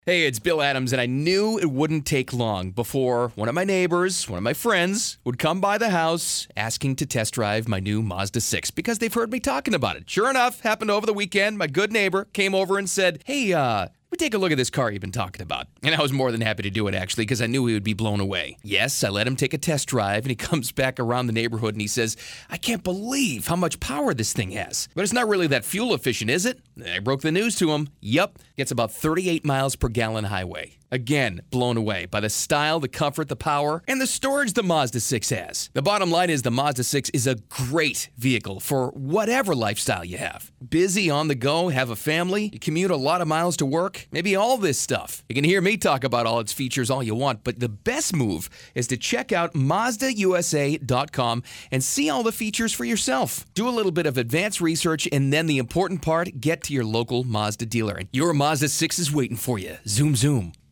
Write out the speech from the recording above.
Hey, it's Bill Adams, and I knew it wouldn't take long before one of my neighbors, one of my friends, would come by the house asking to test drive my new Mazda 6 because they've heard me talking about it. Sure enough, happened over the weekend. My good neighbor came over and said, hey, we take a look at this car you've been talking about. And I was more than happy to do it, actually, because I knew he would be blown away. Yes, I let him take a test drive, and he comes back around the neighborhood and he says, I can't believe how much power this thing has. But it's not really that fuel efficient, is it? I broke the news to him. Yep, gets about 38 miles per gallon highway. Again, blown away by the style, the comfort, the power, and the storage the Mazda 6 has. The bottom line is the Mazda 6 is a great vehicle for whatever lifestyle you have. Busy, on the go, have a family, you commute a lot of miles to work, maybe all this stuff. You can hear me talk about all its features all you want, but the best move is to check out MazdaUSA.com and see all the features for yourself. Do a little bit of advanced research, and then the important part, get to your local Mazda dealer. And your Mazda 6 is waiting for you. Zoom, zoom.